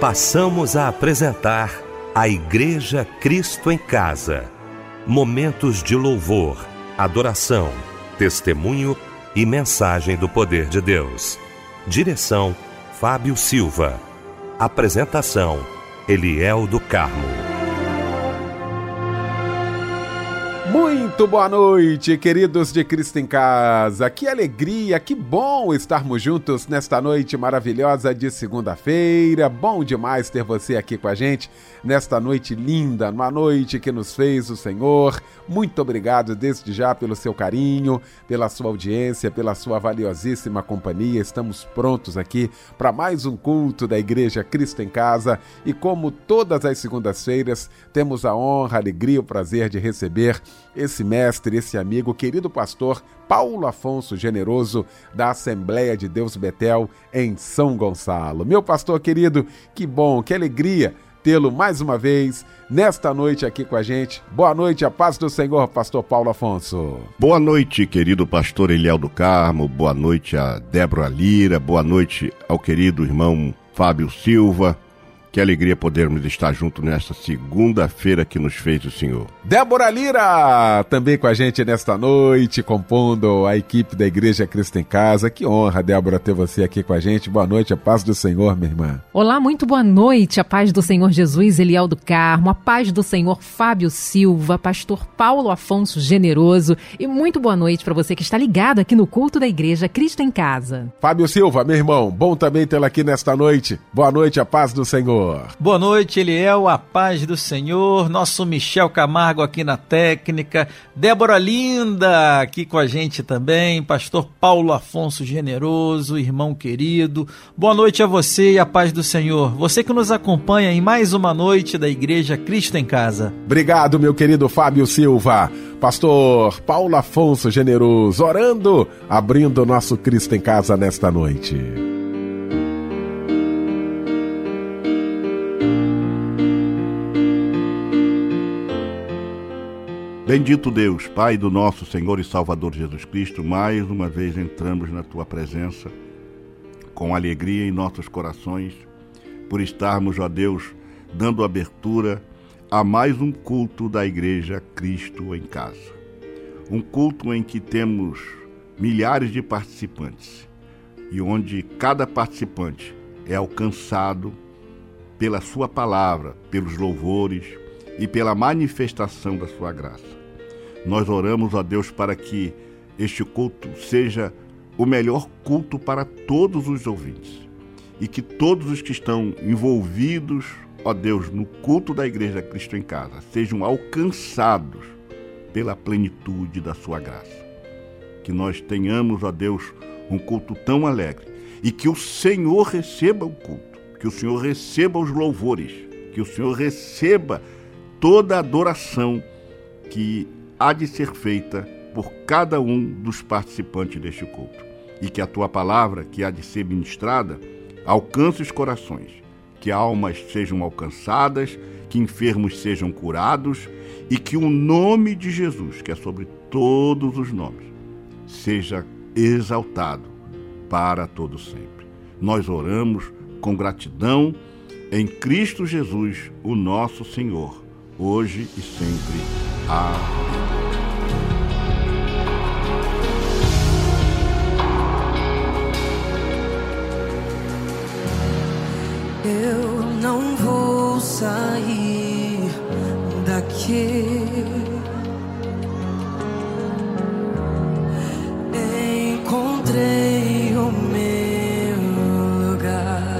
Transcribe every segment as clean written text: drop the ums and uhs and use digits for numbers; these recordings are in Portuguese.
Passamos a apresentar a Igreja Cristo em Casa. Momentos de louvor, adoração, testemunho e mensagem do poder de Deus. Direção: Fábio Silva. Apresentação: Eliel do Carmo. Muito boa noite, queridos de Cristo em Casa. Que alegria, que bom estarmos juntos nesta noite maravilhosa de segunda-feira. Bom demais ter você aqui com a gente nesta noite linda, uma noite que nos fez o Senhor. Muito obrigado desde já pelo seu carinho, pela sua audiência, pela sua valiosíssima companhia. Estamos prontos aqui para mais um culto da Igreja Cristo em Casa e, como todas as segundas-feiras, temos a honra, a alegria e o prazer de receber esse mestre, esse amigo, querido pastor Paulo Afonso Generoso, da Assembleia de Deus Betel, em São Gonçalo. Meu pastor querido, que bom, que alegria tê-lo mais uma vez nesta noite aqui com a gente. Boa noite, a paz do Senhor, pastor Paulo Afonso. Boa noite, querido pastor Eliel do Carmo, boa noite a Débora Lira, boa noite ao querido irmão Fábio Silva. Que alegria podermos estar juntos nesta segunda-feira que nos fez o Senhor. Débora Lira, também com a gente nesta noite, compondo a equipe da Igreja Cristo em Casa. Que honra, Débora, ter você aqui com a gente. Boa noite, a paz do Senhor, minha irmã. Olá, muito boa noite, a paz do Senhor Jesus, Eliel do Carmo, a paz do Senhor Fábio Silva, pastor Paulo Afonso Generoso, e muito boa noite para você que está ligado aqui no culto da Igreja Cristo em Casa. Fábio Silva, meu irmão, bom também tê-lo aqui nesta noite. Boa noite, a paz do Senhor. Boa noite, Eliel, a paz do Senhor, nosso Michel Camargo aqui na técnica, Débora Linda aqui com a gente também, pastor Paulo Afonso Generoso, irmão querido, boa noite a você e a paz do Senhor, você que nos acompanha em mais uma noite da Igreja Cristo em Casa. Obrigado, meu querido Fábio Silva, pastor Paulo Afonso Generoso, orando, abrindo o nosso Cristo em Casa nesta noite. Bendito Deus, Pai do nosso Senhor e Salvador Jesus Cristo, mais uma vez entramos na Tua presença com alegria em nossos corações, por estarmos, ó Deus, dando abertura a mais um culto da Igreja Cristo em Casa. Um culto em que temos milhares de participantes e onde cada participante é alcançado pela Sua palavra, pelos louvores e pela manifestação da Sua graça. Nós oramos, ó Deus, para que este culto seja o melhor culto para todos os ouvintes e que todos os que estão envolvidos, ó Deus, no culto da Igreja Cristo em Casa, sejam alcançados pela plenitude da Sua graça. Que nós tenhamos, ó Deus, um culto tão alegre e que o Senhor receba o culto, que o Senhor receba os louvores, que o Senhor receba toda a adoração que há de ser feita por cada um dos participantes deste culto. E que a Tua palavra, que há de ser ministrada, alcance os corações, que almas sejam alcançadas, que enfermos sejam curados e que o nome de Jesus, que é sobre todos os nomes, seja exaltado para todo sempre. Nós oramos com gratidão em Cristo Jesus, o nosso Senhor, hoje e sempre. Amém. Eu não vou sair daqui. Encontrei o meu lugar.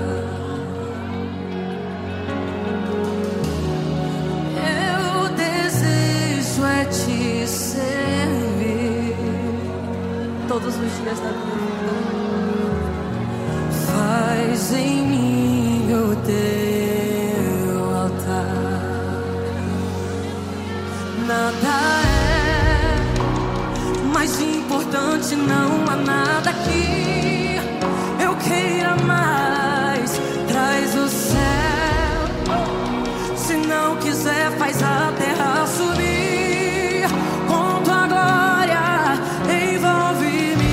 Eu desejo é te servir todos os dias da vida. Faz em mim o teu altar. Nada é mais importante, não há nada que eu queira mais. Traz o céu, se não quiser faz a terra subir. Com tua glória envolve-me.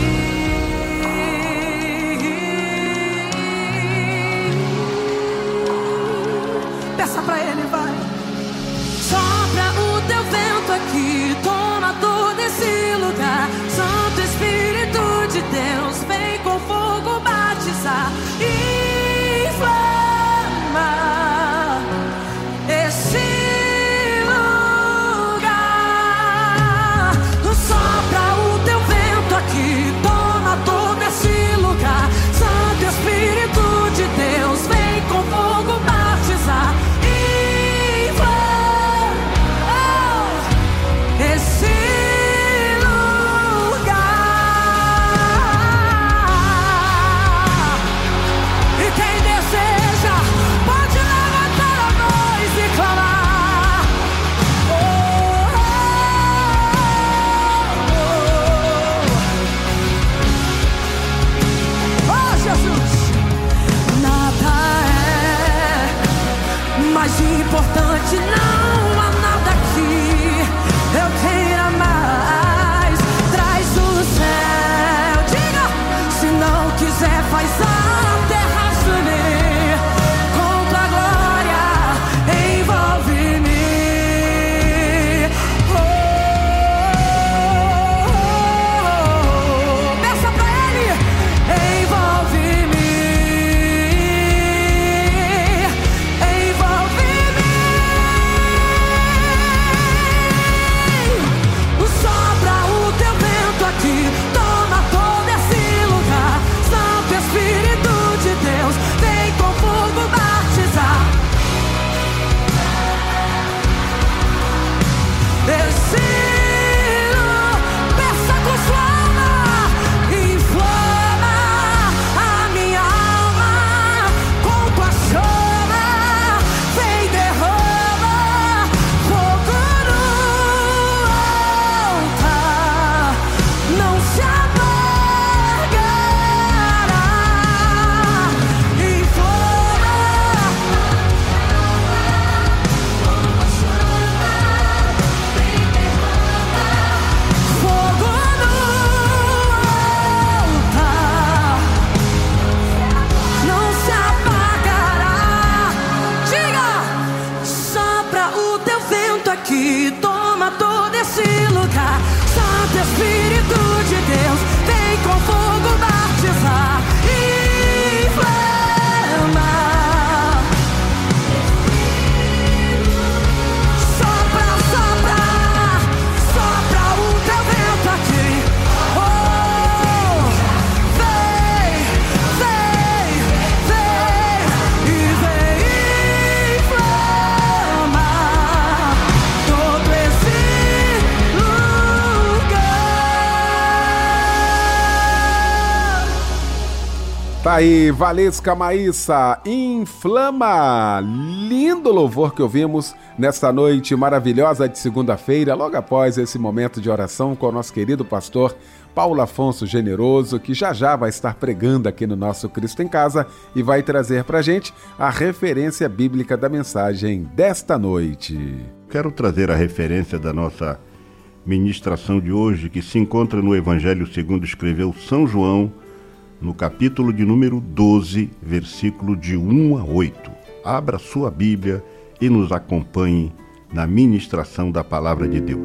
Tá aí, Valesca Maíssa, Inflama. Lindo louvor que ouvimos nesta noite maravilhosa de segunda-feira, logo após esse momento de oração com o nosso querido pastor Paulo Afonso Generoso, que já vai estar pregando aqui no nosso Cristo em Casa e vai trazer pra gente a referência bíblica da mensagem desta noite. Quero trazer a referência da nossa ministração de hoje, que se encontra no Evangelho segundo escreveu São João, no capítulo de número 12, versículo de 1 a 8. Abra sua Bíblia e nos acompanhe na ministração da Palavra de Deus.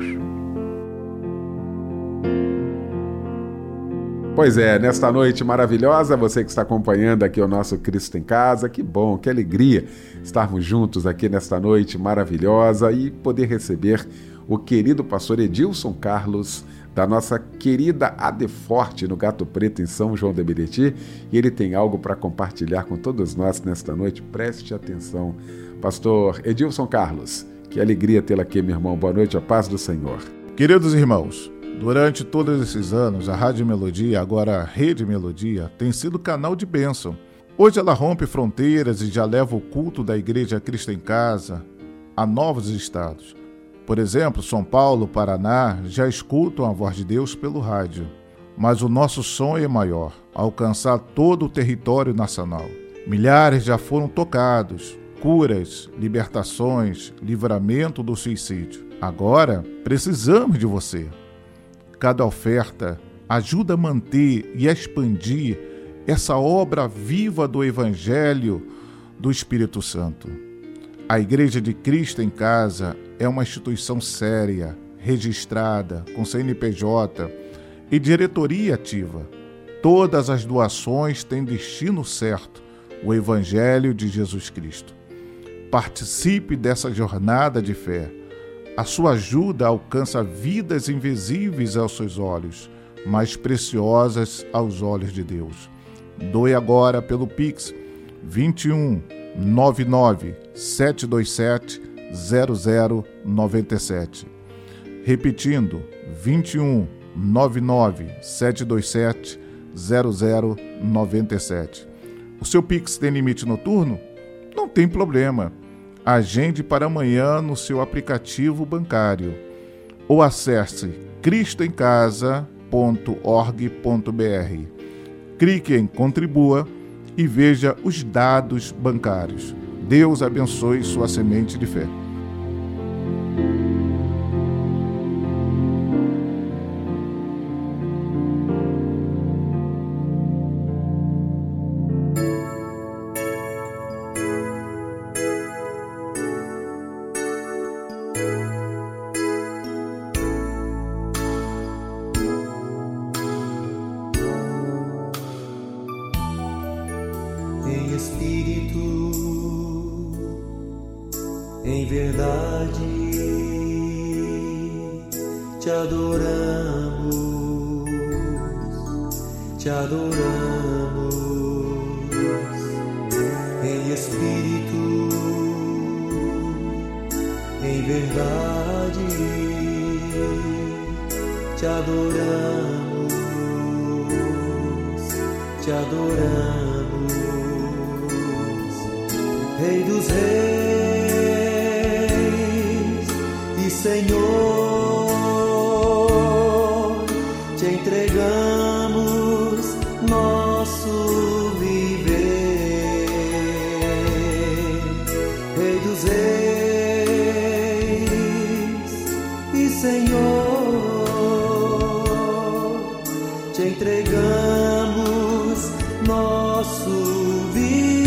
Pois é, nesta noite maravilhosa, você que está acompanhando aqui o nosso Cristo em Casa, que bom, que alegria estarmos juntos aqui nesta noite maravilhosa e poder receber o querido pastor Edilson Carlos, da nossa querida Adeforte, no Gato Preto, em São João de Meriti, e ele tem algo para compartilhar com todos nós nesta noite. Preste atenção. Pastor Edilson Carlos, que alegria tê-lo aqui, meu irmão. Boa noite, a paz do Senhor. Queridos irmãos, durante todos esses anos, a Rádio Melodia, agora a Rede Melodia, tem sido canal de bênção. Hoje ela rompe fronteiras e já leva o culto da Igreja Cristo em Casa a novos estados. Por exemplo, São Paulo, Paraná, já escutam a voz de Deus pelo rádio. Mas o nosso sonho é maior, alcançar todo o território nacional. Milhares já foram tocados, curas, libertações, livramento do suicídio. Agora, precisamos de você. Cada oferta ajuda a manter e a expandir essa obra viva do Evangelho do Espírito Santo. A Igreja de Cristo em Casa é uma instituição séria, registrada, com CNPJ e diretoria ativa. Todas as doações têm destino certo, o Evangelho de Jesus Cristo. Participe dessa jornada de fé. A sua ajuda alcança vidas invisíveis aos seus olhos, mas preciosas aos olhos de Deus. Doe agora pelo Pix 21 99 727 0097. Repetindo, 21 99 727 0097. O seu Pix tem limite noturno? Não tem problema. Agende para amanhã no seu aplicativo bancário ou acesse cristoemcasa.org.br. Clique em Contribua e veja os dados bancários. Deus abençoe sua semente de fé. Em espírito, em verdade, te adoramos, te adoramos. Em espírito, em verdade, te adoramos, te adoramos. Rei dos reis e Senhor, te entregamos nosso viver. Rei dos reis e Senhor, te entregamos nosso viver.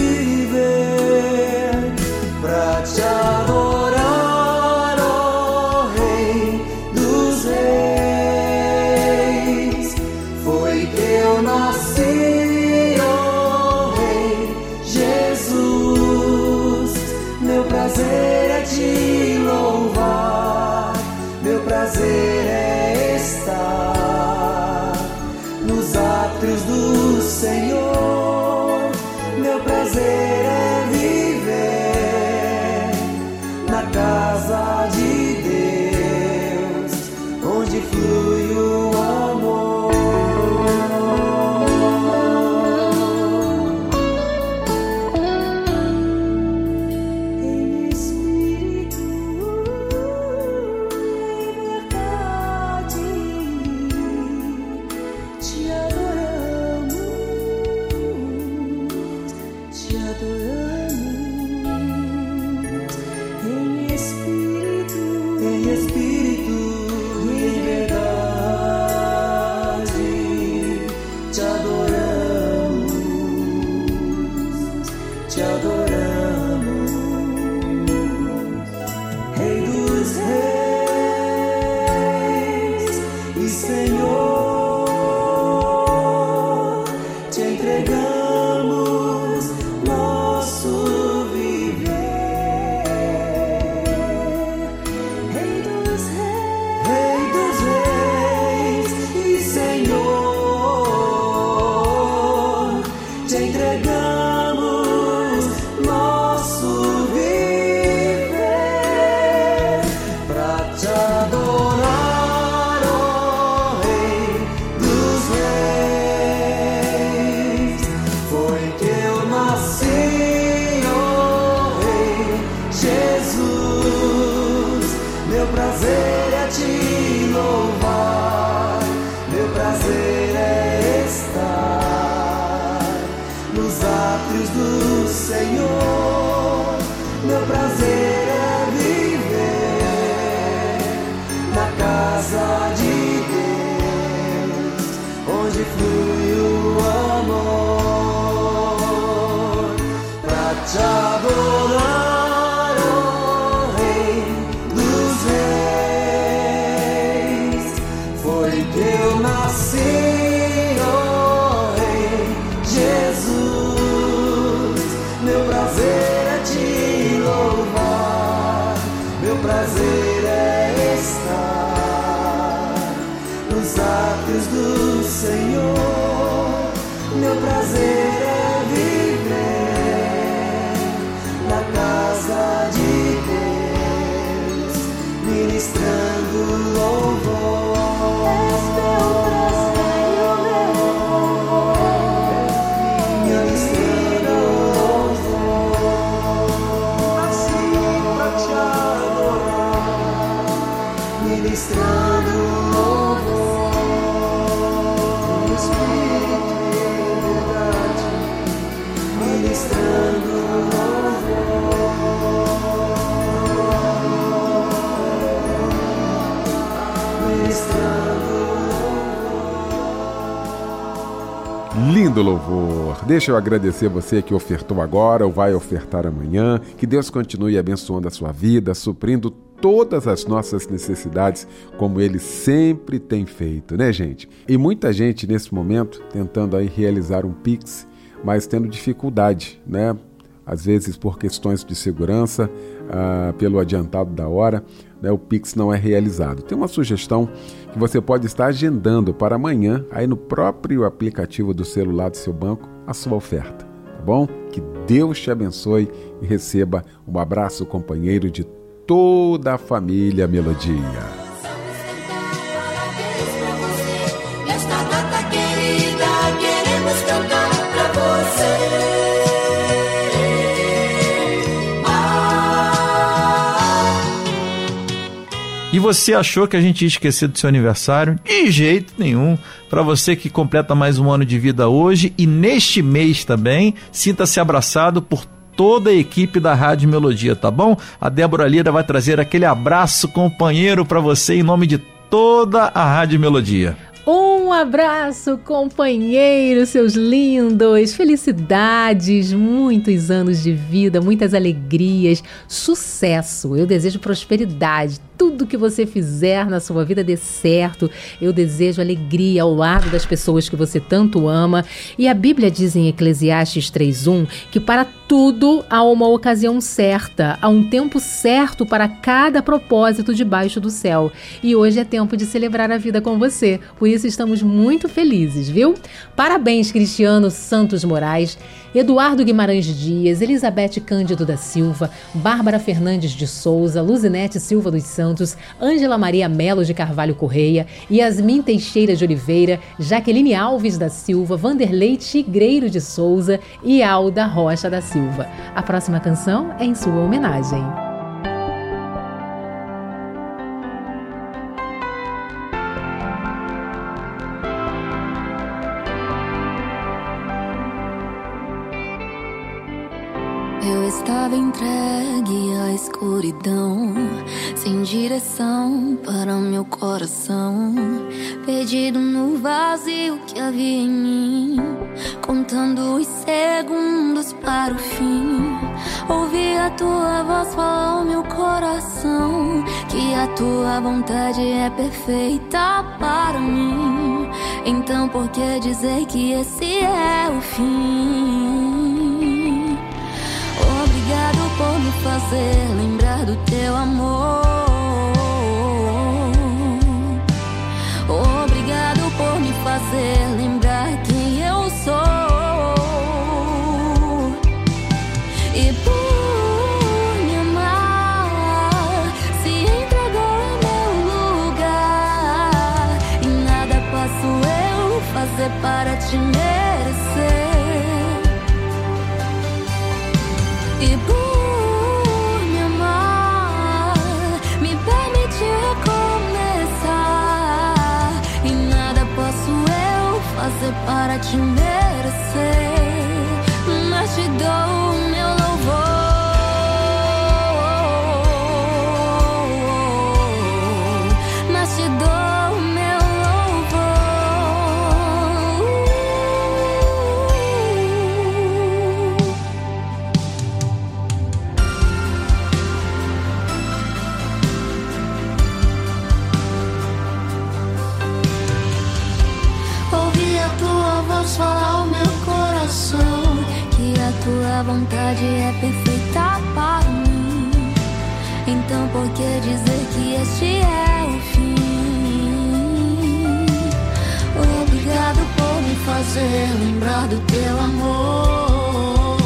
Pra te adorar, ó Rei dos reis, foi que eu nasci, ó Rei Jesus. Meu prazer é te louvar, meu prazer é estar nos átrios do Senhor. Meu prazer é viver na casa de Deus, onde flui o amor. meu prazer é estar nos átrios do Senhor. Meu prazer é viver na casa de Deus, onde flui o amor, pra te adorar, ó Rei dos Reis. Foi que eu nasci, ó Rei Jesus. Meu prazer é te louvar, meu prazer é estar nos átrios do Senhor. Meu prazer é viver na casa de Deus, ministrando louvor. És meu prazer e o meu louvor, ministrando louvor. Nasci pra te adorar, ministrando louvor. Espírito e verdade, ministrando Lindo louvor. Deixa eu agradecer você que ofertou agora ou vai ofertar amanhã. Que Deus continue abençoando a sua vida, suprindo todas as nossas necessidades, como Ele sempre tem feito, né, gente? E muita gente nesse momento tentando aí realizar um Pix, mas tendo dificuldade, né? Às vezes por questões de segurança, pelo adiantado da hora, né, o Pix não é realizado. Tem uma sugestão que você pode estar agendando para amanhã, aí no próprio aplicativo do celular do seu banco, a sua oferta, tá bom? Que Deus te abençoe e receba um abraço companheiro de toda a família Melodia. Nesta data querida, queremos cantar pra você. E você achou que a gente ia esquecer do seu aniversário? De jeito nenhum. Para você que completa mais um ano de vida hoje e neste mês também, sinta-se abraçado por toda a equipe da Rádio Melodia, tá bom? A Débora Lira vai trazer aquele abraço companheiro para você em nome de toda a Rádio Melodia. Um abraço, companheiro, seus lindos, felicidades, muitos anos de vida, muitas alegrias, sucesso. Eu desejo prosperidade, tudo que você fizer na sua vida dê certo. Eu desejo alegria ao lado das pessoas que você tanto ama. E a Bíblia diz em Eclesiastes 3:1 que para tudo há uma ocasião certa, há um tempo certo para cada propósito debaixo do céu. E hoje é tempo de celebrar a vida com você. Por isso estamos muito felizes, viu? Parabéns, Cristiano Santos Moraes, Eduardo Guimarães Dias, Elizabeth Cândido da Silva, Bárbara Fernandes de Souza, Luzinete Silva dos Santos, Ângela Maria Melo de Carvalho Correia, Yasmin Teixeira de Oliveira, Jaqueline Alves da Silva, Vanderlei Tigreiro de Souza e Alda Rocha da Silva. A próxima canção é em sua homenagem. Eu estava entregue à escuridão, sem direção para meu coração, perdido no vazio que havia em mim, contando os segundos para o fim. Ouvi a tua voz falar ao meu coração, que a tua vontade é perfeita para mim. Então por que dizer que esse é o fim? Obrigado por me fazer lembrar do teu amor. Obrigado por me fazer lembrar quem eu sou. E por me amar, se entregou em meu lugar. E nada posso eu fazer para te merecer. E por me amar, fazer para te merecer, mas te dou o meu louvor, mas te dou o meu falar ao meu coração que a tua vontade é perfeita para mim. Então por que dizer que este é o fim? Obrigado por me fazer lembrar do teu amor.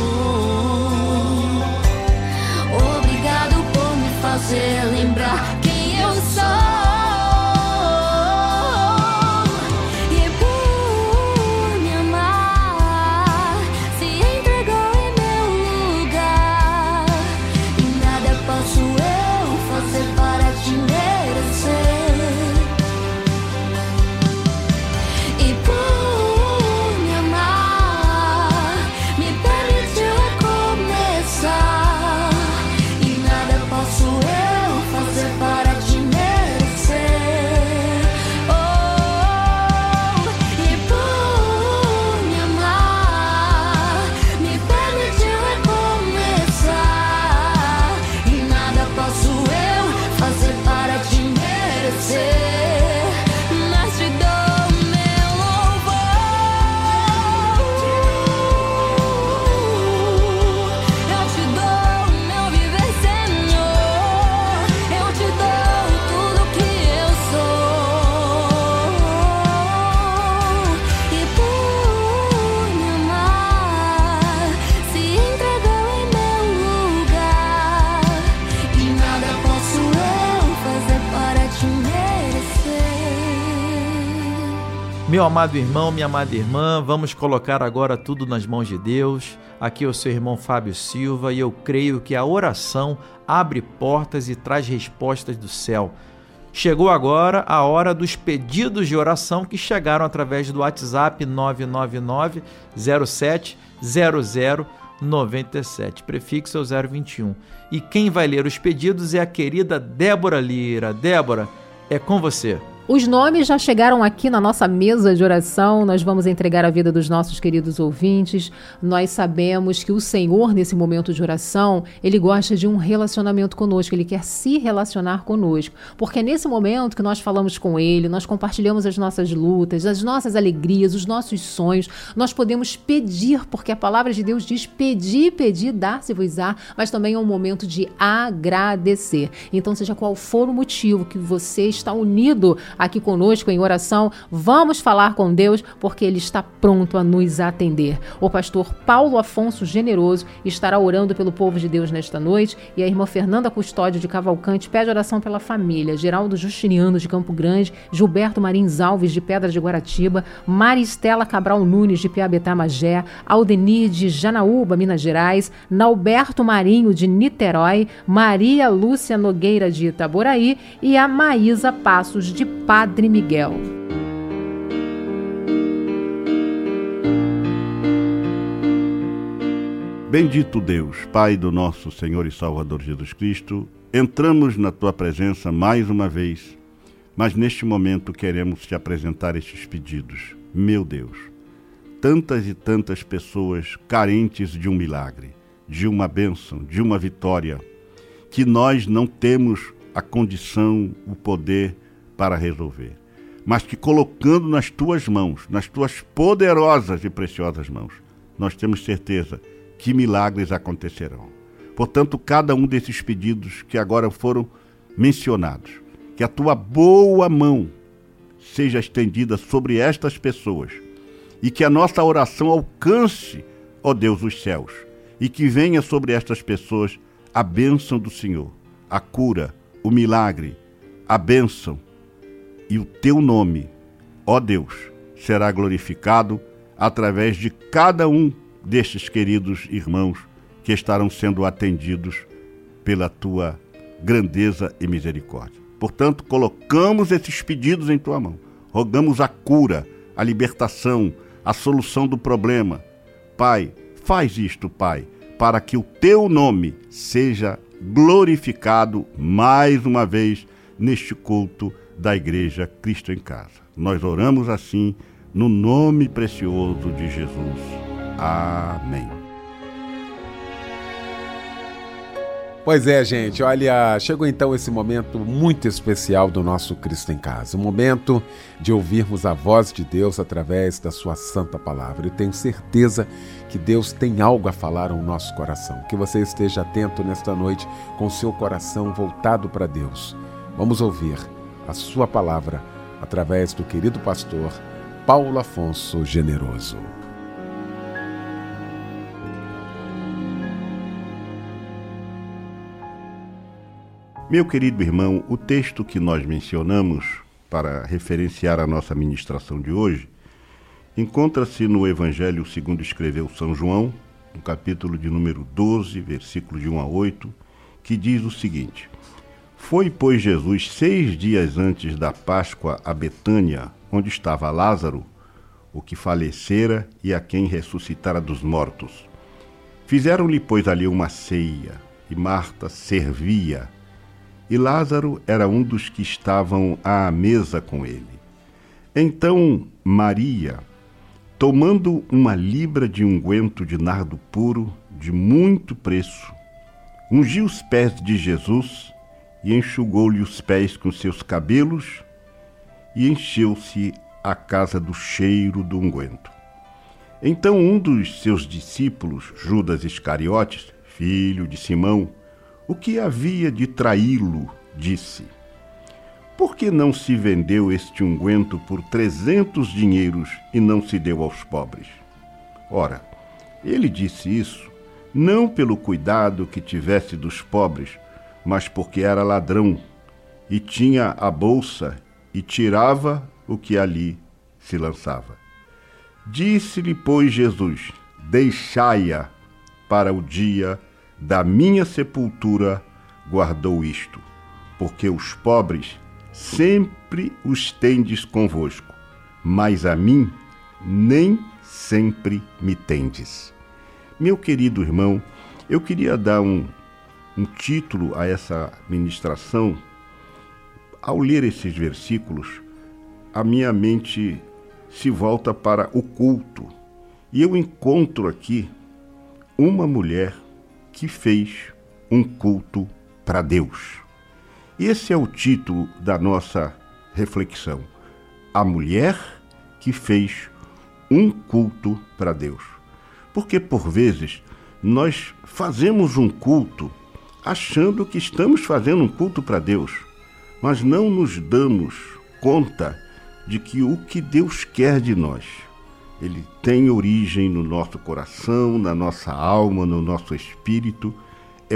Obrigado por me fazer lembrar quem eu sou. Meu amado irmão, minha amada irmã, vamos colocar agora tudo nas mãos de Deus. Aqui é o seu irmão Fábio Silva e eu creio que a oração abre portas e traz respostas do céu. Chegou agora a hora dos pedidos de oração que chegaram através do WhatsApp 999-07-0097, prefixo é o 021. E quem vai ler os pedidos é a querida Débora Lira. Débora, é com você. Os nomes já chegaram aqui na nossa mesa de oração, nós vamos entregar a vida dos nossos queridos ouvintes. Nós sabemos que o Senhor, nesse momento de oração, Ele gosta de um relacionamento conosco, Ele quer se relacionar conosco. Porque é nesse momento que nós falamos com Ele, nós compartilhamos as nossas lutas, as nossas alegrias, os nossos sonhos. Nós podemos pedir, porque a palavra de Deus diz: pedi, pedi, dar-se-vos-á, mas também é um momento de agradecer. Então, seja qual for o motivo que você está unido aqui conosco em oração, vamos falar com Deus, porque Ele está pronto a nos atender. O pastor Paulo Afonso Generoso estará orando pelo povo de Deus nesta noite, e a irmã Fernanda Custódio de Cavalcante pede oração pela família: Geraldo Justiniano de Campo Grande, Gilberto Marins Alves de Pedra de Guaratiba, Maristela Cabral Nunes de Piabetá Magé, Aldenir de Janaúba, Minas Gerais, Nauberto Marinho de Niterói, Maria Lúcia Nogueira de Itaboraí e a Maísa Passos de Padre Miguel. Bendito Deus, Pai do nosso Senhor e Salvador Jesus Cristo, entramos na Tua presença mais uma vez, mas neste momento queremos Te apresentar estes pedidos. Meu Deus, tantas e tantas pessoas carentes de um milagre, de uma bênção, de uma vitória, que nós não temos a condição, o poder para resolver, mas que colocando nas Tuas mãos, nas Tuas poderosas e preciosas mãos, nós temos certeza que milagres acontecerão. Portanto, cada um desses pedidos que agora foram mencionados, que a Tua boa mão seja estendida sobre estas pessoas e que a nossa oração alcance, ó Deus, os céus, e que venha sobre estas pessoas a bênção do Senhor, a cura, o milagre, a bênção, e o Teu nome, ó Deus, será glorificado através de cada um destes queridos irmãos que estarão sendo atendidos pela Tua grandeza e misericórdia. Portanto, colocamos esses pedidos em Tua mão. Rogamos a cura, a libertação, a solução do problema. Pai, faz isto, Pai, para que o teu nome seja glorificado mais uma vez neste culto da Igreja Cristo em Casa. Nós oramos assim no nome precioso de Jesus. Amém. Pois é, gente, olha, chegou então esse momento muito especial do nosso Cristo em Casa, um momento de ouvirmos a voz de Deus através da sua santa palavra. Eu tenho certeza que Deus tem algo a falar ao nosso coração, que você esteja atento nesta noite com o seu coração voltado para Deus. Vamos ouvir a sua palavra através do querido pastor Paulo Afonso Generoso. Meu querido irmão, o texto que nós mencionamos para referenciar a nossa ministração de hoje encontra-se no Evangelho segundo escreveu São João, no capítulo de número 12, versículo de 1 a 8, que diz o seguinte: Foi, pois, Jesus 6 dias antes da Páscoa a Betânia, onde estava Lázaro, o que falecera e a quem ressuscitara dos mortos. Fizeram-lhe, pois, ali uma ceia, e Marta servia, e Lázaro era um dos que estavam à mesa com ele. Então Maria, tomando uma libra de unguento de nardo puro, de muito preço, ungiu os pés de Jesus e enxugou-lhe os pés com seus cabelos, e encheu-se a casa do cheiro do unguento. Então um dos seus discípulos, Judas Iscariotes, filho de Simão, o que havia de traí-lo, disse: Por que não se vendeu este unguento por 300 dinheiros e não se deu aos pobres? Ora, ele disse isso não pelo cuidado que tivesse dos pobres, mas porque era ladrão e tinha a bolsa e tirava o que ali se lançava. Disse-lhe, pois, Jesus: Deixai-a, para o dia da minha sepultura guardou isto, porque os pobres sempre os tendes convosco, mas a mim nem sempre me tendes. Meu querido irmão, eu queria dar um título a essa ministração. Ao ler esses versículos, a minha mente se volta para o culto, e eu encontro aqui uma mulher que fez um culto para Deus. E esse é o título da nossa reflexão: a mulher que fez um culto para Deus. Porque por vezes nós fazemos um culto achando que estamos fazendo um culto para Deus, mas não nos damos conta de que o que Deus quer de nós, ele tem origem no nosso coração, na nossa alma, no nosso espírito, é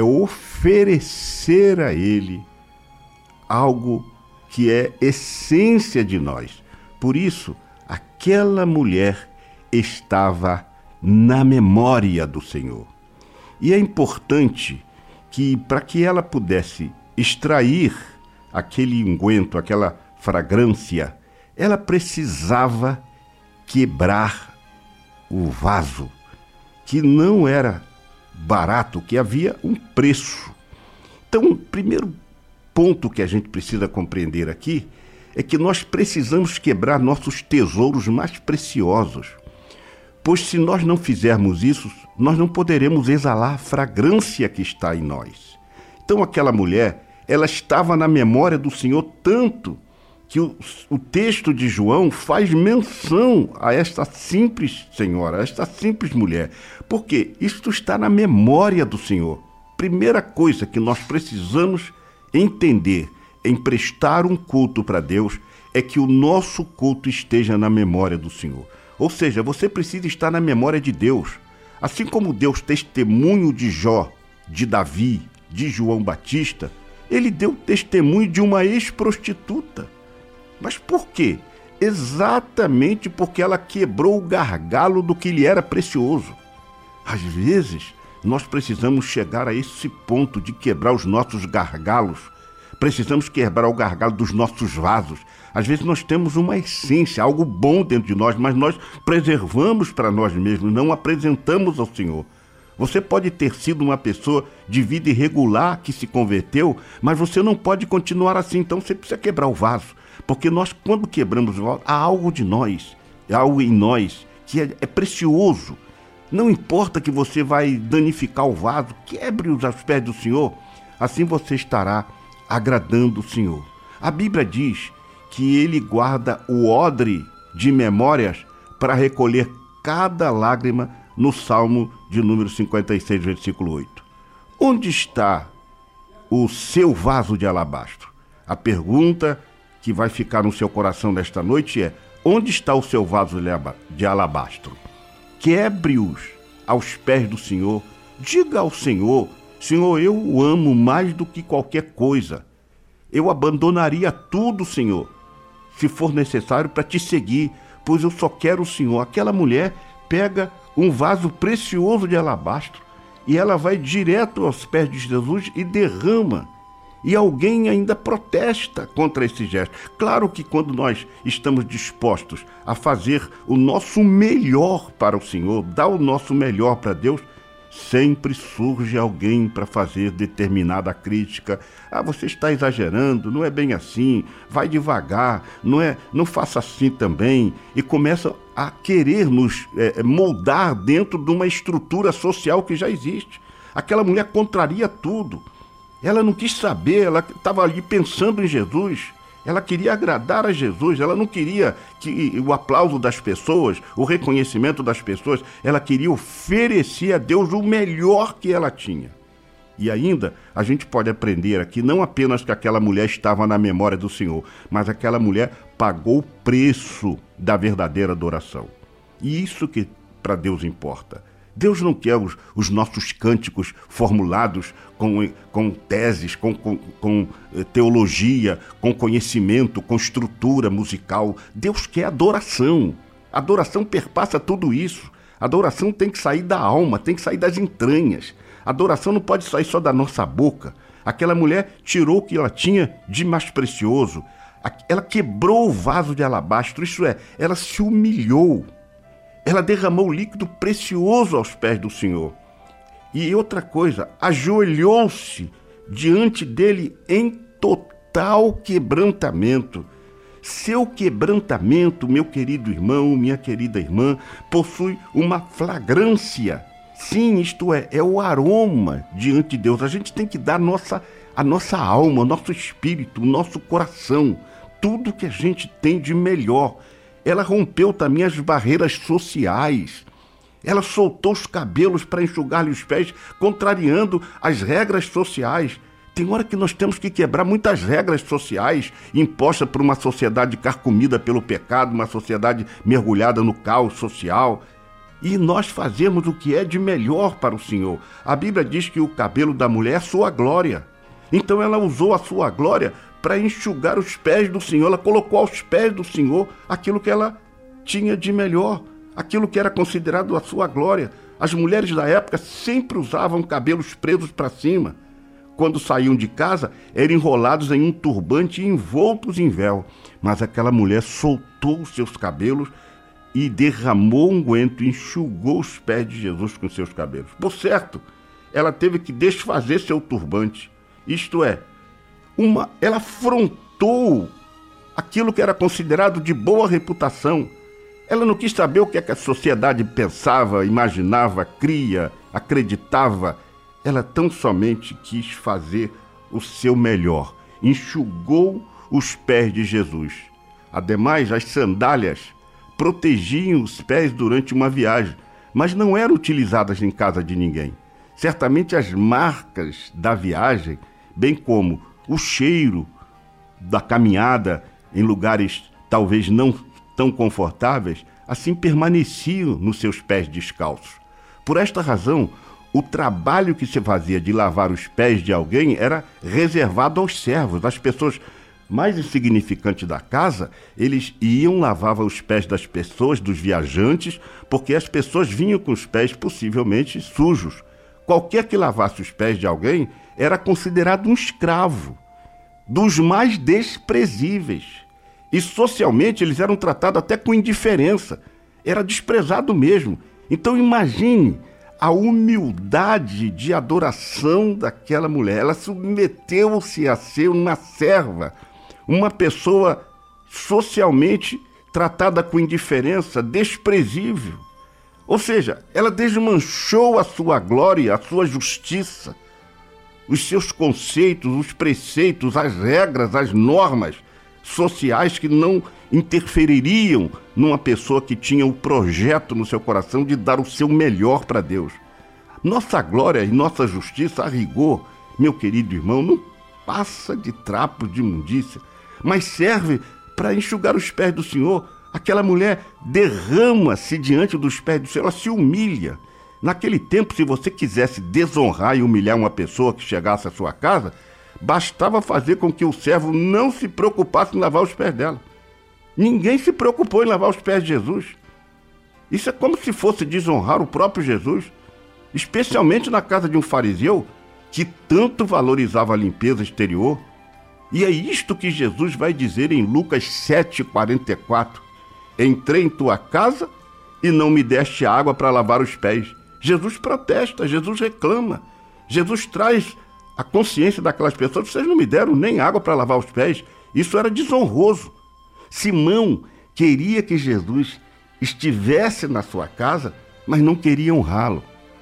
oferecer a Ele algo que é essência de nós. Por isso, aquela mulher estava na memória do Senhor. E é importante que, para que ela pudesse extrair aquele unguento, aquela fragrância, ela precisava quebrar o vaso, que não era barato, que havia um preço. Então, o primeiro ponto que a gente precisa compreender aqui é que nós precisamos quebrar nossos tesouros mais preciosos, pois se nós não fizermos isso, nós não poderemos exalar a fragrância que está em nós. Então, aquela mulher, ela estava na memória do Senhor tanto que o texto de João faz menção a esta simples senhora, a esta simples mulher, porque isto está na memória do Senhor. Primeira coisa que nós precisamos entender em prestar um culto para Deus é que o nosso culto esteja na memória do Senhor. Ou seja, você precisa estar na memória de Deus. Assim como Deus testemunho de Jó, de Davi, de João Batista, ele deu testemunho de uma ex-prostituta. Mas por quê? Exatamente porque ela quebrou o gargalo do que lhe era precioso. Às vezes, nós precisamos chegar a esse ponto de quebrar os nossos gargalos Precisamos quebrar o gargalo dos nossos vasos. Às vezes nós temos uma essência, algo bom dentro de nós, mas nós preservamos para nós mesmos, não apresentamos ao Senhor. Você pode ter sido uma pessoa de vida irregular que se converteu, mas você não pode continuar assim. Então você precisa quebrar o vaso. Porque nós, quando quebramos o vaso, há algo de nós, há algo em nós que é precioso. Não importa que você vai danificar o vaso, quebre-os aos pés do Senhor. Assim você estará agradando o Senhor. A Bíblia diz que Ele guarda o odre de memórias para recolher cada lágrima, no Salmo de número 56, versículo 8. Onde está o seu vaso de alabastro? A pergunta que vai ficar no seu coração nesta noite é: onde está o seu vaso de alabastro? Quebre-os aos pés do Senhor. Diga ao Senhor: Senhor, eu o amo mais do que qualquer coisa. Eu abandonaria tudo, Senhor, se for necessário, para te seguir, pois eu só quero o Senhor. Aquela mulher pega um vaso precioso de alabastro e ela vai direto aos pés de Jesus e derrama. E alguém ainda protesta contra esse gesto. Claro que quando nós estamos dispostos a fazer o nosso melhor para o Senhor, dar o nosso melhor para Deus, sempre surge alguém para fazer determinada crítica. Ah, você está exagerando, não é bem assim, vai devagar, não faça assim também. E começa a querer nos moldar dentro de uma estrutura social que já existe. Aquela mulher contraria tudo. Ela não quis saber, ela estava ali pensando em Jesus. Ela queria agradar a Jesus, ela não queria que o aplauso das pessoas, o reconhecimento das pessoas, ela queria oferecer a Deus o melhor que ela tinha. E ainda, a gente pode aprender aqui, não apenas que aquela mulher estava na memória do Senhor, mas aquela mulher pagou o preço da verdadeira adoração. E isso que para Deus importa. Deus não quer os nossos cânticos formulados com teses, com teologia, com conhecimento, com estrutura musical. Deus quer adoração. A adoração perpassa tudo isso. A adoração tem que sair da alma, tem que sair das entranhas. A adoração não pode sair só da nossa boca. Aquela mulher tirou o que ela tinha de mais precioso. Ela quebrou o vaso de alabastro, isso é, ela se humilhou. Ela derramou líquido precioso aos pés do Senhor. E outra coisa, ajoelhou-se diante dele em total quebrantamento. Seu quebrantamento, meu querido irmão, minha querida irmã, possui uma flagrância. Sim, isto é o aroma diante de Deus. A gente tem que dar a nossa alma, o nosso espírito, o nosso coração, tudo que a gente tem de melhor. Ela rompeu também as barreiras sociais. Ela soltou os cabelos para enxugar-lhe os pés, contrariando as regras sociais. Tem hora que nós temos que quebrar muitas regras sociais impostas por uma sociedade carcomida pelo pecado, uma sociedade mergulhada no caos social. E nós fazemos o que é de melhor para o Senhor. A Bíblia diz que o cabelo da mulher é a sua glória. Então ela usou a sua glória para enxugar os pés do Senhor. Ela colocou aos pés do Senhor aquilo que ela tinha de melhor, aquilo que era considerado a sua glória. As mulheres da época sempre usavam cabelos presos para cima. Quando saíam de casa, eram enrolados em um turbante e envoltos em véu. Mas aquela mulher soltou os seus cabelos e derramou unguento e enxugou os pés de Jesus com seus cabelos. Por certo, ela teve que desfazer seu turbante. Isto é, ela afrontou aquilo que era considerado de boa reputação. Ela não quis saber o que a sociedade pensava, imaginava, cria, acreditava. Ela tão somente quis fazer o seu melhor. Enxugou os pés de Jesus. Ademais, as sandálias protegiam os pés durante uma viagem, mas não eram utilizadas em casa de ninguém. Certamente as marcas da viagem, bem como o cheiro da caminhada em lugares talvez não tão confortáveis, assim permaneciam nos seus pés descalços. Por esta razão, o trabalho que se fazia de lavar os pés de alguém era reservado aos servos, às pessoas mais insignificantes da casa. Eles lavavam os pés das pessoas, dos viajantes, porque as pessoas vinham com os pés possivelmente sujos. Qualquer que lavasse os pés de alguém era considerado um escravo. dos mais desprezíveis. E socialmente eles eram tratados até com indiferença. Era desprezado mesmo. Então imagine a humildade de adoração daquela mulher. Ela submeteu-se a ser uma serva, uma pessoa socialmente tratada com indiferença, desprezível. Ou seja, ela desmanchou a sua glória, a sua justiça, os seus conceitos, os preceitos, as regras, as normas sociais que não interfeririam numa pessoa que tinha o projeto no seu coração de dar o seu melhor para Deus. Nossa glória e nossa justiça, a rigor, meu querido irmão, não passa de trapos de imundícia, mas serve para enxugar os pés do Senhor. Aquela mulher derrama-se diante dos pés do Senhor, ela se humilha. Naquele tempo, se você quisesse desonrar e humilhar uma pessoa que chegasse à sua casa, bastava fazer com que o servo não se preocupasse em lavar os pés dela. Ninguém se preocupou em lavar os pés de Jesus. Isso é como se fosse desonrar o próprio Jesus, especialmente na casa de um fariseu que tanto valorizava a limpeza exterior. E é isto que Jesus vai dizer em Lucas 7,44. Entrei em tua casa e não me deste água para lavar os pés. Jesus protesta, Jesus reclama, Jesus traz a consciência daquelas pessoas: vocês não me deram nem água para lavar os pés. Isso era desonroso. Simão queria que Jesus estivesse na sua casa, mas não queria honrá-lo.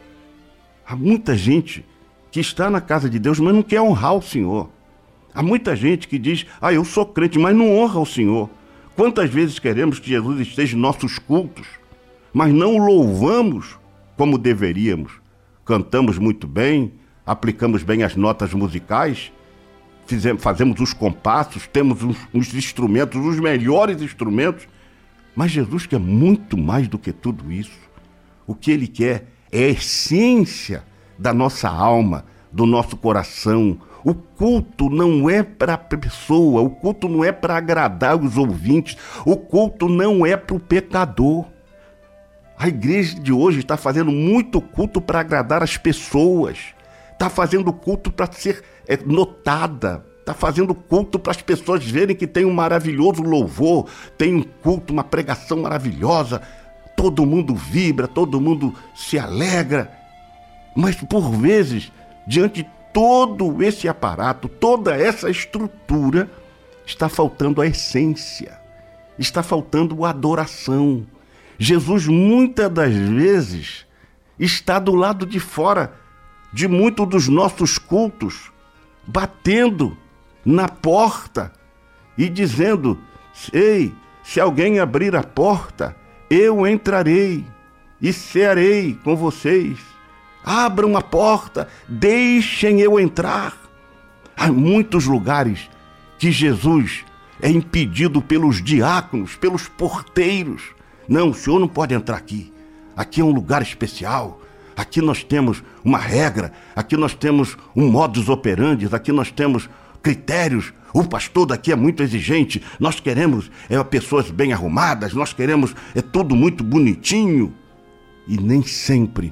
Há muita gente que está na casa de Deus, mas não quer honrar o Senhor. Há muita gente que diz: eu sou crente, mas não honra o Senhor. Quantas vezes queremos que Jesus esteja em nossos cultos, mas não o louvamos como deveríamos? Cantamos muito bem, aplicamos bem as notas musicais, fazemos os compassos, temos os instrumentos, os melhores instrumentos, mas Jesus quer muito mais do que tudo isso. O que Ele quer é a essência da nossa alma, do nosso coração. O culto não é para a pessoa, o culto não é para agradar os ouvintes, o culto não é para o pecador. A igreja de hoje está fazendo muito culto para agradar as pessoas, está fazendo culto para ser notada, está fazendo culto para as pessoas verem que tem um maravilhoso louvor, tem um culto, uma pregação maravilhosa, todo mundo vibra, todo mundo se alegra, mas por vezes, diante de todo esse aparato, toda essa estrutura, está faltando a essência, está faltando a adoração. Jesus, muitas das vezes, está do lado de fora de muitos dos nossos cultos, batendo na porta e dizendo: ei, se alguém abrir a porta, eu entrarei e cearei com vocês. Abram a porta, deixem eu entrar. Há muitos lugares que Jesus é impedido pelos diáconos, pelos porteiros. Não, o senhor não pode entrar aqui. Aqui é um lugar especial. Aqui nós temos uma regra, aqui nós temos um modus operandi, aqui nós temos critérios. O pastor daqui é muito exigente. Nós queremos pessoas bem arrumadas, nós queremos tudo muito bonitinho. E nem sempre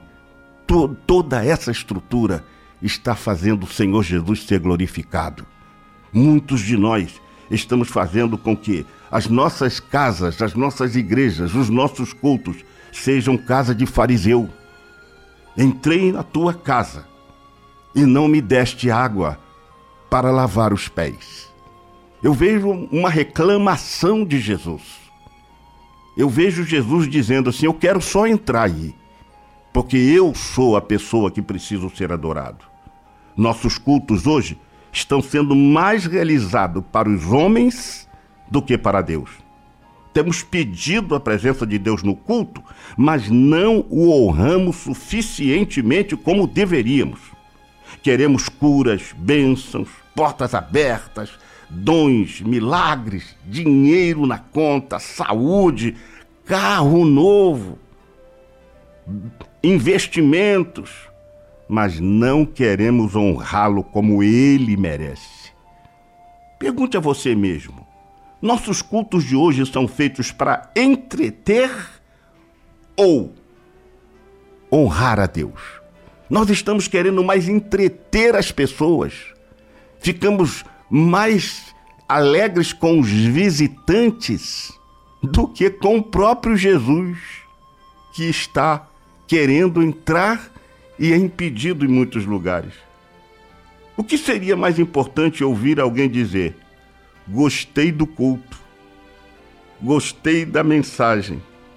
toda essa estrutura está fazendo o Senhor Jesus ser glorificado. Muitos de nós estamos fazendo com que as nossas casas, as nossas igrejas, os nossos cultos sejam casa de fariseu. Entrei na tua casa e não me deste água para lavar os pés. Eu vejo uma reclamação de Jesus. Eu vejo Jesus dizendo assim: eu quero só entrar aí, porque eu sou a pessoa que preciso ser adorado. Nossos cultos hoje estão sendo mais realizados para os homens do que para Deus. Temos pedido a presença de Deus no culto, mas não o honramos suficientemente como deveríamos. Queremos curas, bênçãos, portas abertas, dons, milagres, dinheiro na conta, saúde, carro novo, investimentos, mas não queremos honrá-lo como ele merece. Pergunte a você mesmo: nossos cultos de hoje são feitos para entreter ou honrar a Deus? Nós estamos querendo mais entreter as pessoas. Ficamos mais alegres com os visitantes do que com o próprio Jesus, que está querendo entrar e é impedido em muitos lugares. O que seria mais importante ouvir alguém dizer: gostei do culto, gostei da mensagem,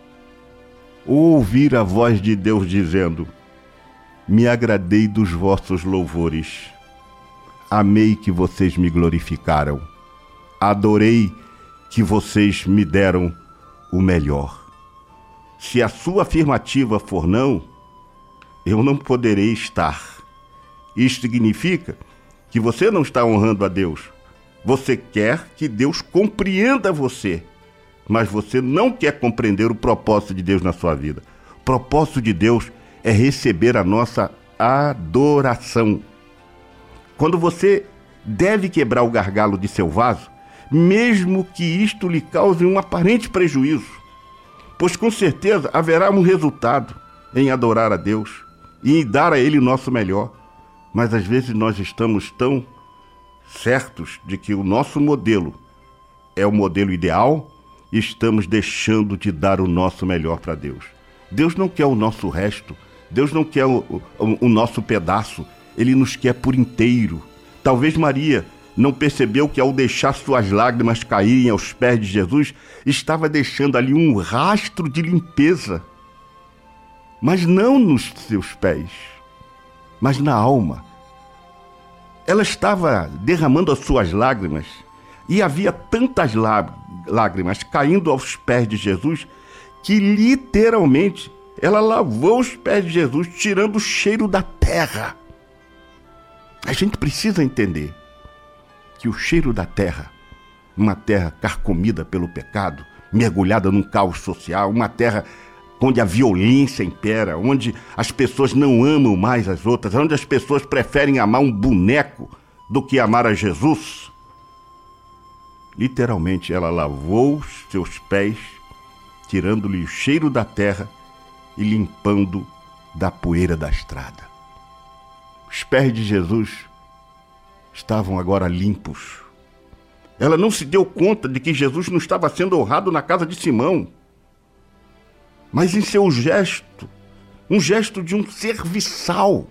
ou ouvir a voz de Deus dizendo: me agradei dos vossos louvores, amei que vocês me glorificaram, adorei que vocês me deram o melhor. Se a sua afirmativa for não, eu não poderei estar. Isso significa que você não está honrando a Deus. Você quer que Deus compreenda você, mas você não quer compreender o propósito de Deus na sua vida. O propósito de Deus é receber a nossa adoração. Quando você deve quebrar o gargalo de seu vaso, mesmo que isto lhe cause um aparente prejuízo, pois com certeza haverá um resultado em adorar a Deus e em dar a Ele o nosso melhor. Mas às vezes nós estamos tão certos de que o nosso modelo é o modelo ideal e estamos deixando de dar o nosso melhor para Deus. Deus não quer o nosso resto, Deus não quer o nosso pedaço, Ele nos quer por inteiro. Talvez Maria não percebeu que ao deixar suas lágrimas caírem aos pés de Jesus, estava deixando ali um rastro de limpeza, mas não nos seus pés, mas na alma. Ela estava derramando as suas lágrimas e havia tantas lágrimas caindo aos pés de Jesus que literalmente ela lavou os pés de Jesus, tirando o cheiro da terra. A gente precisa entender que o cheiro da terra, uma terra carcomida pelo pecado, mergulhada num caos social, uma terra onde a violência impera, onde as pessoas não amam mais as outras, onde as pessoas preferem amar um boneco do que amar a Jesus. Literalmente, ela lavou os seus pés, tirando-lhe o cheiro da terra e limpando da poeira da estrada. Os pés de Jesus estavam agora limpos. Ela não se deu conta de que Jesus não estava sendo honrado na casa de Simão, mas em seu gesto, um gesto de um serviçal,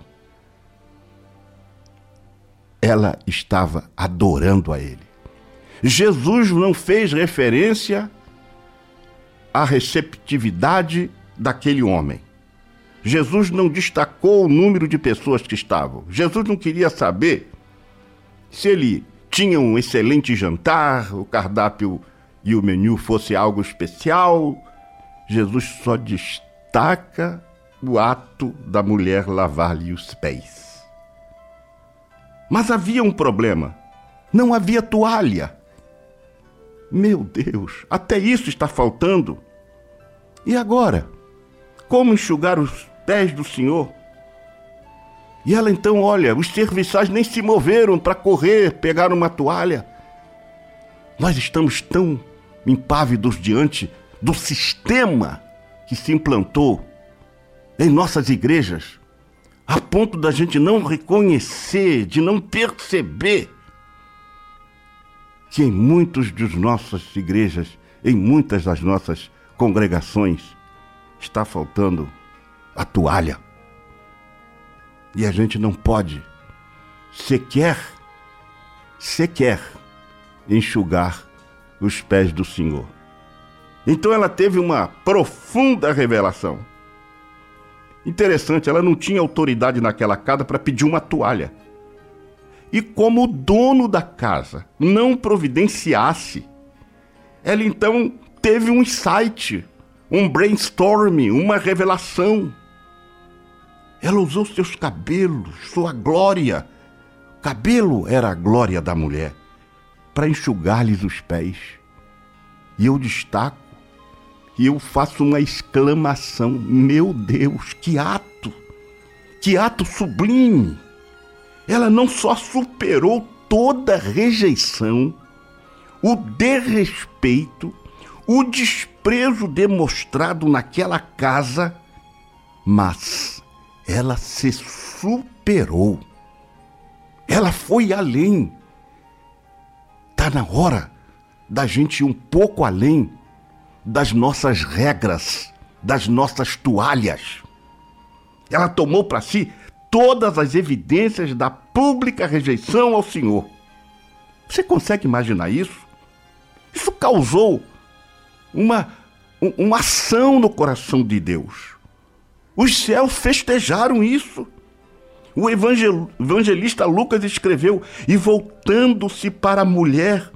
ela estava adorando a Ele. Jesus não fez referência à receptividade daquele homem. Jesus não destacou o número de pessoas que estavam. Jesus não queria saber se ele tinha um excelente jantar, o cardápio e o menu fosse algo especial. Jesus só destaca o ato da mulher lavar-lhe os pés. Mas havia um problema. Não havia toalha. Meu Deus, até isso está faltando. E agora? Como enxugar os pés do Senhor? E ela então, olha, os serviçais nem se moveram para correr, pegar uma toalha. Nós estamos tão impávidos diante do sistema que se implantou em nossas igrejas, a ponto da gente não reconhecer, de não perceber que em muitas das nossas igrejas, em muitas das nossas congregações, está faltando a toalha. E a gente não pode sequer enxugar os pés do Senhor. Então ela teve uma profunda revelação. Interessante, ela não tinha autoridade naquela casa para pedir uma toalha. E como o dono da casa não providenciasse, ela então teve um insight, um brainstorming, uma revelação. Ela usou seus cabelos, sua glória. Cabelo era a glória da mulher, para enxugar-lhes os pés. E eu destaco, e eu faço uma exclamação: meu Deus, que ato sublime! Ela não só superou toda rejeição, o desrespeito, o desprezo demonstrado naquela casa, mas ela se superou. Ela foi além. está na hora da gente ir um pouco além das nossas regras, das nossas toalhas. Ela tomou para si todas as evidências da pública rejeição ao Senhor. Você consegue imaginar isso? Isso causou uma ação no coração de Deus. Os céus festejaram isso. O evangelista Lucas escreveu: e voltando-se para a mulher,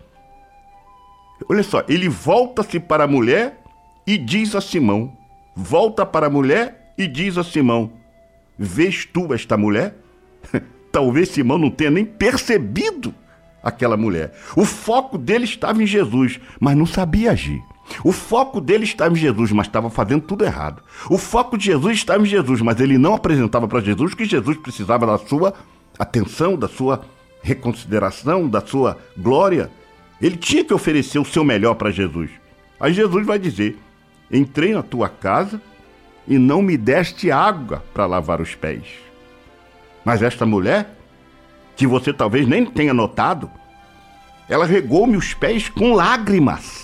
olha só, ele volta-se para a mulher e diz a Simão, volta para a mulher e diz a Simão: vês tu esta mulher? Talvez Simão não tenha nem percebido aquela mulher. O foco dele estava em Jesus, mas não sabia agir. O foco dele estava em Jesus, mas estava fazendo tudo errado. O foco de Jesus estava em Jesus, mas ele não apresentava para Jesus que Jesus precisava da sua atenção, da sua reconsideração, da sua glória. Ele tinha que oferecer o seu melhor para Jesus. Aí Jesus vai dizer: entrei na tua casa e não me deste água para lavar os pés. Mas esta mulher, que você talvez nem tenha notado, ela regou-me os pés com lágrimas.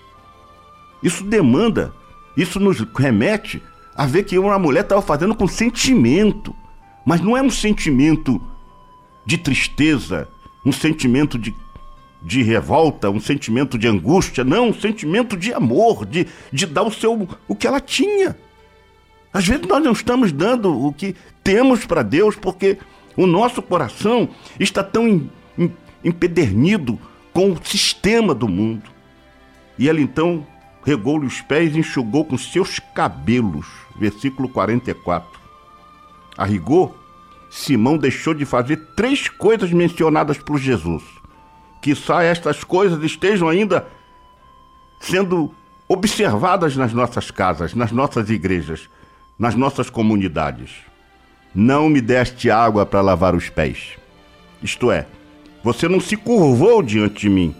Isso nos remete a ver que uma mulher estava fazendo com sentimento. Mas não é um sentimento de tristeza, um sentimento de revolta, um sentimento de angústia. Não, um sentimento de amor, de dar o que ela tinha. Às vezes nós não estamos dando o que temos para Deus porque o nosso coração está tão empedernido com o sistema do mundo. E ela então regou-lhe os pés e enxugou com seus cabelos. Versículo 44. A rigor, Simão deixou de fazer 3 coisas mencionadas por Jesus. Quizá estas coisas estejam ainda sendo observadas nas nossas casas, nas nossas igrejas, nas nossas comunidades. Não me deste água para lavar os pés. Isto é, você não se curvou diante de mim.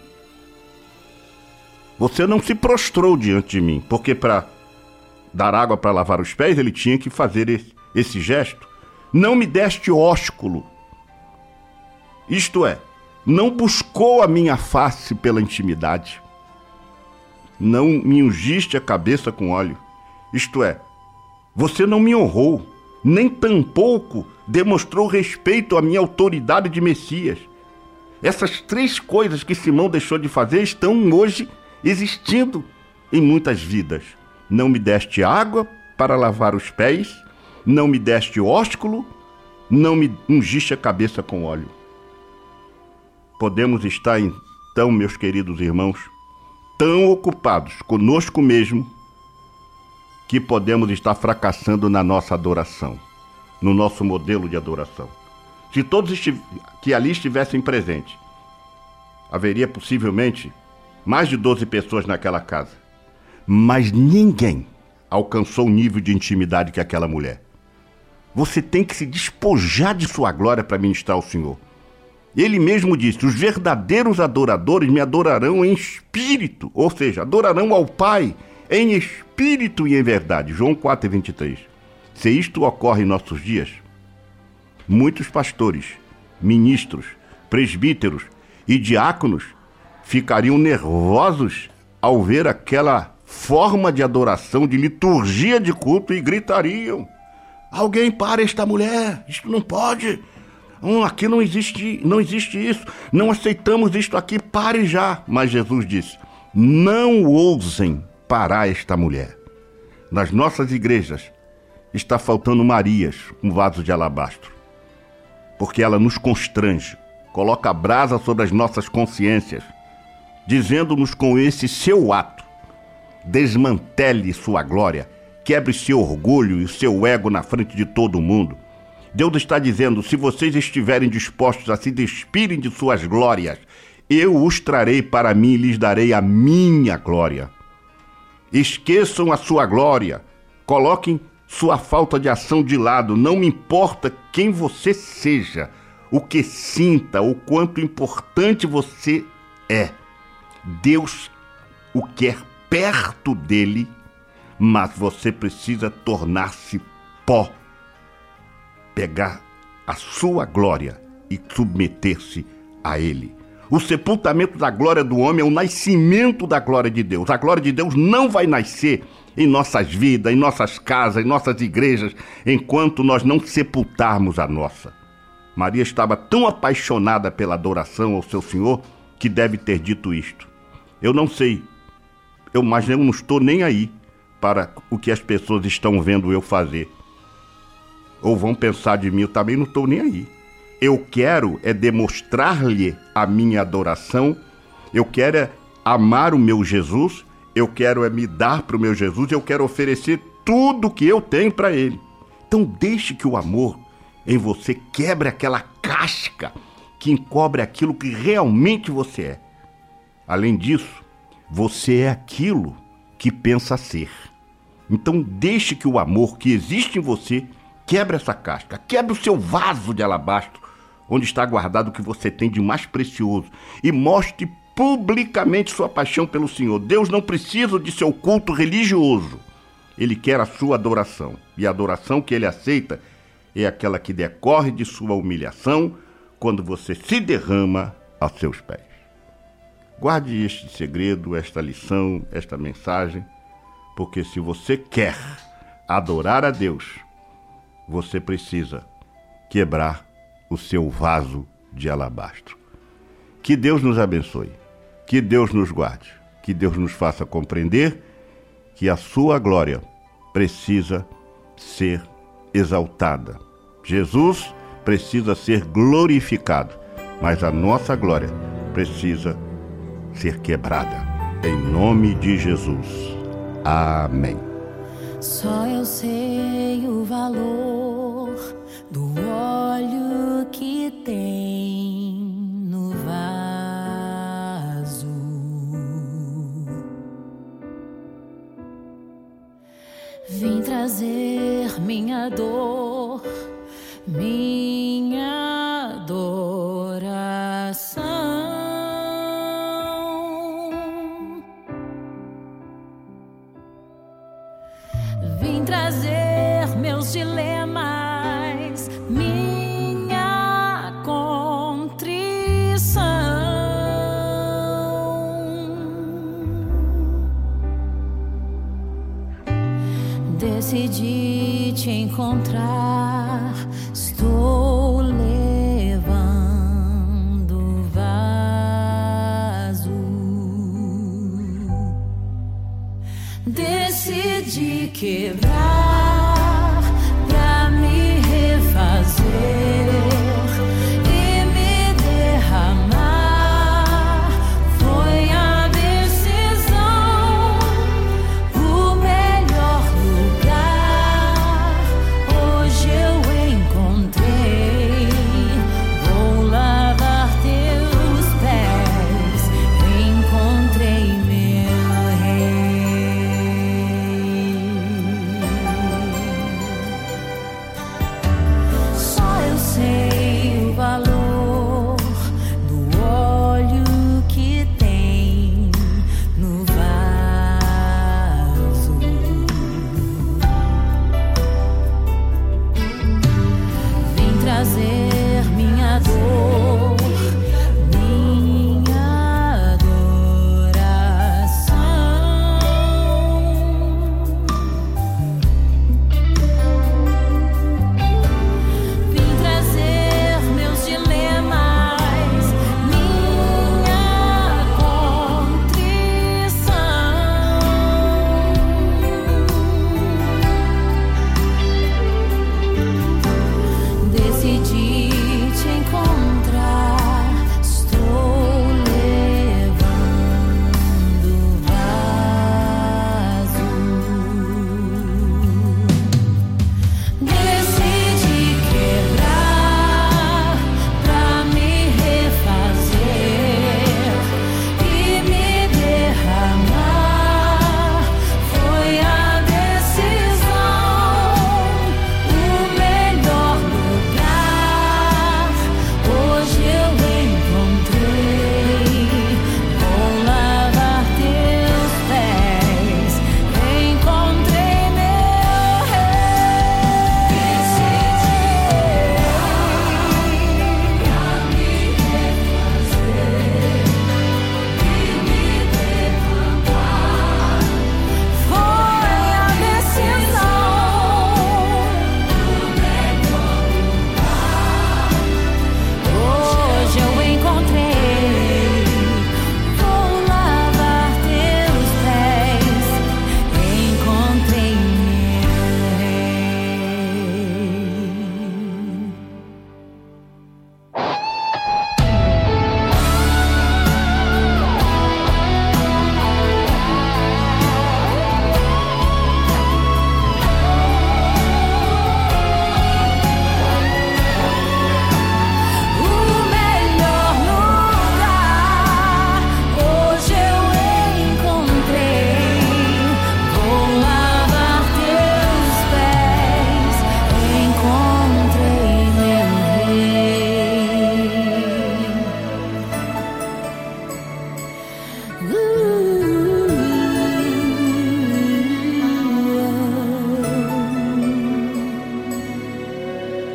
Você não se prostrou diante de mim, porque para dar água para lavar os pés, ele tinha que fazer esse gesto. Não me deste ósculo. Isto é, não buscou a minha face pela intimidade. Não me ungiste a cabeça com óleo. Isto é, você não me honrou, nem tampouco demonstrou respeito à minha autoridade de Messias. Essas 3 coisas que Simão deixou de fazer estão hoje existindo em muitas vidas. Não me deste água para lavar os pés, não me deste ósculo, não me ungiste a cabeça com óleo. Podemos estar então, meus queridos irmãos, tão ocupados conosco mesmo que podemos estar fracassando na nossa adoração, no nosso modelo de adoração. Se todos que ali estivessem presentes, haveria possivelmente mais de 12 pessoas naquela casa. Mas ninguém alcançou o nível de intimidade que aquela mulher. Você tem que se despojar de sua glória para ministrar ao Senhor. Ele mesmo disse: os verdadeiros adoradores me adorarão em espírito, ou seja, adorarão ao Pai em espírito e em verdade. João 4:23. Se isto ocorre em nossos dias, muitos pastores, ministros, presbíteros e diáconos ficariam nervosos ao ver aquela forma de adoração, de liturgia de culto, e gritariam: alguém para esta mulher, isto não pode, aqui não existe isso, não aceitamos isto aqui, pare já. Mas Jesus disse: não ousem parar esta mulher. Nas nossas igrejas está faltando Marias, um vaso de alabastro, porque ela nos constrange, coloca brasa sobre as nossas consciências, dizendo-nos com esse seu ato: desmantele sua glória, quebre seu orgulho e seu ego na frente de todo mundo. Deus está dizendo: se vocês estiverem dispostos a se despirem de suas glórias, eu os trarei para mim e lhes darei a minha glória. Esqueçam a sua glória, coloquem sua falta de ação de lado. Não me importa quem você seja, o que sinta, o quanto importante você é. Deus o quer perto dele, mas você precisa tornar-se pó, pegar a sua glória e submeter-se a ele. O sepultamento da glória do homem é o nascimento da glória de Deus. A glória de Deus não vai nascer em nossas vidas, em nossas casas, em nossas igrejas, enquanto nós não sepultarmos a nossa. Maria estava tão apaixonada pela adoração ao seu Senhor que deve ter dito isto. Eu não sei, mas eu não estou nem aí para o que as pessoas estão vendo eu fazer. Ou vão pensar de mim, eu também não estou nem aí. Eu quero é demonstrar-lhe a minha adoração, eu quero é amar o meu Jesus, eu quero é me dar para o meu Jesus, eu quero oferecer tudo que eu tenho para ele. Então deixe que o amor em você quebre aquela casca que encobre aquilo que realmente você é. Além disso, você é aquilo que pensa ser. Então deixe que o amor que existe em você quebre essa casca, quebre o seu vaso de alabastro, onde está guardado o que você tem de mais precioso, e mostre publicamente sua paixão pelo Senhor. Deus não precisa de seu culto religioso. Ele quer a sua adoração. E a adoração que ele aceita é aquela que decorre de sua humilhação, quando você se derrama aos seus pés. Guarde este segredo, esta lição, esta mensagem, porque se você quer adorar a Deus, você precisa quebrar o seu vaso de alabastro. Que Deus nos abençoe, que Deus nos guarde, que Deus nos faça compreender que a sua glória precisa ser exaltada. Jesus precisa ser glorificado, mas a nossa glória precisa ser quebrada. Em nome de Jesus. Amém. Só eu sei o valor do óleo que tem no vaso. Vim trazer minha dor, minha adoração. Vim trazer meus dilemas, minha contrição. Decidi te encontrar, estou levando o vaso. Decidi quebrar pra me refazer e me derramar. Foi a decisão, o melhor lugar. Hoje eu encontrei, vou lavar teus pés. Encontrei meu rei.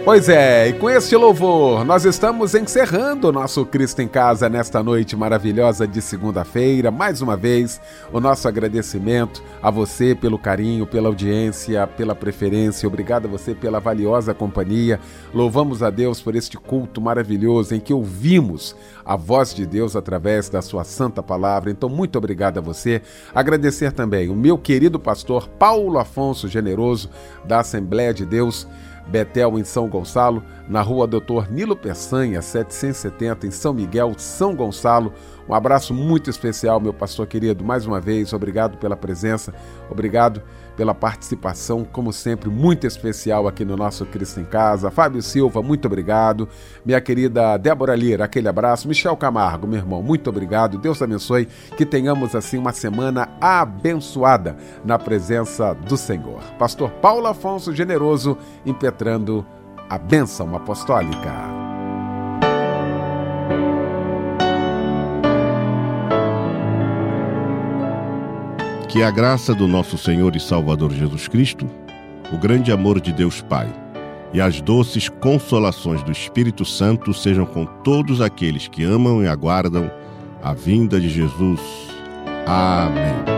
Pois é, e com este louvor, nós estamos encerrando o nosso Cristo em Casa nesta noite maravilhosa de segunda-feira. Mais uma vez, o nosso agradecimento a você pelo carinho, pela audiência, pela preferência. Obrigado a você pela valiosa companhia. Louvamos a Deus por este culto maravilhoso em que ouvimos a voz de Deus através da sua santa palavra. Então, muito obrigado a você. Agradecer também o meu querido pastor Paulo Afonso Generoso, da Assembleia de Deus Betel, em São Gonçalo, na rua Dr. Nilo Peçanha, 770, em São Miguel, São Gonçalo. Um abraço muito especial, meu pastor querido, mais uma vez, obrigado pela presença, obrigado pela participação, como sempre, muito especial aqui no nosso Cristo em Casa. Fábio Silva, muito obrigado. Minha querida Débora Lira, aquele abraço. Michel Camargo, meu irmão, muito obrigado. Deus abençoe, que tenhamos assim uma semana abençoada na presença do Senhor. Pastor Paulo Afonso Generoso, impetrando a bênção apostólica. Que a graça do nosso Senhor e Salvador Jesus Cristo, o grande amor de Deus Pai e as doces consolações do Espírito Santo sejam com todos aqueles que amam e aguardam a vinda de Jesus. Amém.